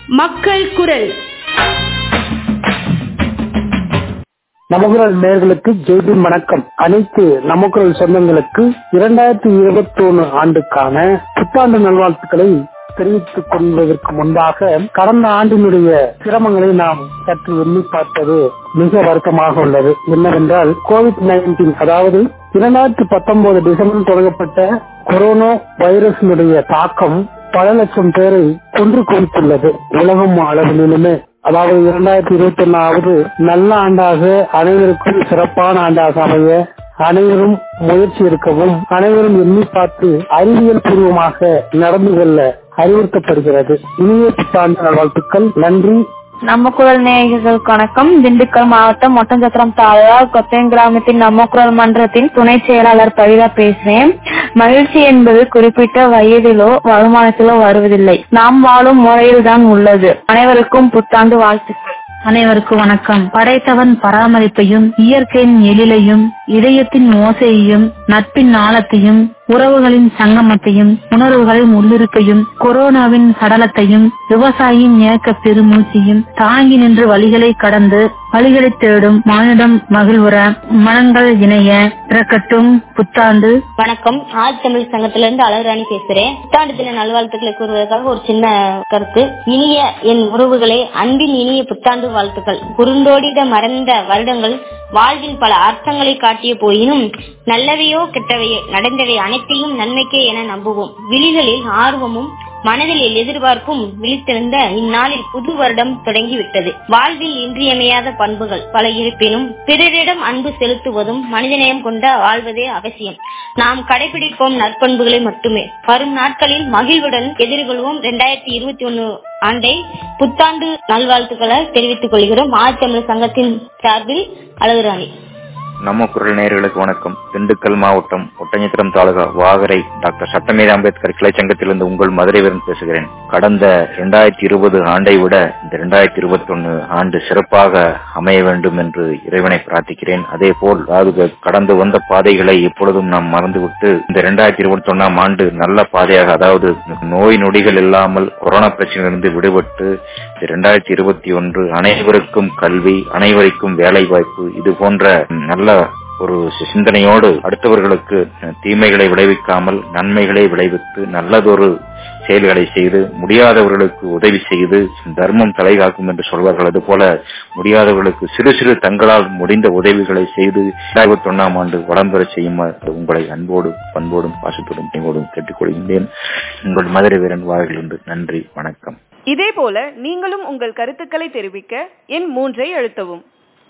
மக்கள் குரல். நமக்குரல் நேயர்களுக்கு ஜெய்பி வணக்கம். அனைத்து நமக்குரல் சொந்தங்களுக்கு 2021 ஆண்டுக்கான புத்தாண்டு நல்வாழ்த்துக்களை தெரிவித்துக் கொள்வதற்கு முன்பாக கடந்த ஆண்டினுடைய சிரமங்களை நாம் சற்று எண்ணி பார்ப்பது மிக வருத்தமாக உள்ளது. என்னவென்றால் கோவிட்-19 அதாவது 2019 டிசம்பரில் தொடங்கப்பட்ட கொரோனா வைரஸினுடைய தாக்கம் பல லட்சம் பேரை கொன்று குவித்துள்ளது. உலகம் அளவிலுமே அதாவது 2021 நல்ல ஆண்டாக அனைவருக்கும் சிறப்பான ஆண்டாக அமைய அனைவரும் முயற்சி எடுக்கவும் அனைவரும் எண்ணி பார்த்து அறிவியல் பூர்வமாக நடந்து கொள்ள அறிவுறுத்தப்படுகிறது. இனிய புத்தாண்டு நல்வாழ்த்துக்கள். நன்றி. நம்ம குரல் நேயர்களுக்கு வணக்கம். திண்டுக்கல் மாவட்டம் ஒட்டஞ்சத்திரம் தாலுகா கொத்தையம் கிராமத்தின் நம்ம குரல் மன்றத்தின் துணை செயலாளர் பவிதா பேசுறேன். மகிழ்ச்சி என்பது குறிப்பிட்ட வயதிலோ வருமானத்திலோ வருவதில்லை, நாம் வாழும் முறையில் தான் உள்ளது. அனைவருக்கும் புத்தாண்டு வாழ்த்துக்கள். அனைவருக்கும் வணக்கம். படைத்தவன் பராமரிப்பையும் இயற்கையின் எழிலையும் இதயத்தின் ஓசையையும் நட்பின் ஆழத்தையும் உறவுகளின் சங்கமத்தையும் உணர்வுகளின் உள்ளிருப்பையும் கொரோனாவின் சடலத்தையும் விவசாயியின் ஏக்க பெருமூச்சையும் தாங்கி நின்று வழிகளை கடந்து வழிகளை தேடும் மானிடம் மகிழ்வுற மனங்கள் இணைய பிறக்கட்டும் புத்தாண்டு. வணக்கம். ஆதி தமிழ் சங்கத்திலிருந்து அழகுராணி பேசுறேன். புத்தாண்டு தின நல்வாழ்த்துக்களை கூறுவதற்காக ஒரு சின்ன கருத்து. இனிய என் உறவுகளே, அன்பின் இனிய புத்தாண்டு வாழ்த்துக்கள். குறுந்தோடிட மறைந்த வருடங்கள் வாழ்வில் பல அர்த்தங்களை காட்டிய போயினும் நல்லவையோ கெட்டவையோ நடந்தவை அனைத்தையும் நன்மைக்கே என நம்புவோம். விழிகளில் ஆர்வமும் மனதில் எதிர்பார்ப்பும் விழித்திருந்த இந்நாளில் புது வருடம் தொடங்கிவிட்டது. வாழ்வில் இன்றியமையாத பண்புகள் பல இருப்பினும் பிறரிடம் அன்பு செலுத்துவதும் மனிதநேயம் கொண்ட வாழ்வதே அவசியம். நாம் கடைபிடிப்போம் நற்பண்புகளை மட்டுமே. வரும் நாட்களில் மகிழ்வுடன் எதிர்கொள்வோம் 2021 ஆண்டை. புத்தாண்டு நல்வாழ்த்துக்களை தெரிவித்துக் கொள்கிறோம். ஆதி தமிழ் சங்கத்தின் சார்பில் அழகுராணி. நம்ம குரல் நேயர்களுக்கு வணக்கம். திண்டுக்கல் மாவட்டம் ஒட்டஞ்சத்திரம் தாலுகா வாகரை டாக்டர் சட்டமேத அம்பேத்கர் கிளை சங்கத்திலிருந்து உங்கள் மதுரை வீரன் பேசுகிறேன். கடந்த 2020 ஆண்டை விட இந்த 2021 ஆண்டு சிறப்பாக அமைய வேண்டும் என்று இறைவனை பிரார்த்திக்கிறேன். அதே போல் கடந்து வந்த பாதைகளை எப்பொழுதும் நாம் மறந்துவிட்டு இந்த 2021 ஆண்டு நல்ல பாதையாக, அதாவது நோய் நொடிகள் இல்லாமல் கொரோனா பிரச்சனையிலிருந்து விடுபட்டு 2021 அனைவருக்கும் கல்வி, அனைவருக்கும் வேலை வாய்ப்பு, இது போன்ற நல்ல ஒரு சிந்தனையோடு அடுத்தவர்களுக்கு தீமைகளை விளைவிக்காமல் நன்மைகளை விளைவித்து நல்லதொரு செயல்களை செய்து முடியாதவர்களுக்கு உதவி செய்து தர்மம் தலைகாக்கும் என்று சொல்வார்கள். அது போல முடியாதவர்களுக்கு சிறு சிறு தங்களால் முடிந்த உதவிகளை செய்து 2021 ஆண்டு வளம் பெற செய்யுமாறு உங்களை அன்போடு பண்போடும் பாசத்தோடும் பணிவோடும் கேட்டுக்கொள்கின்றேன். உங்கள் மதுரை வீரன் வாயிலிருந்து. நன்றி, வணக்கம். இதே போல நீங்களும் உங்கள் கருத்துக்களை தெரிவிக்க எண் 3 அழுத்தவும்.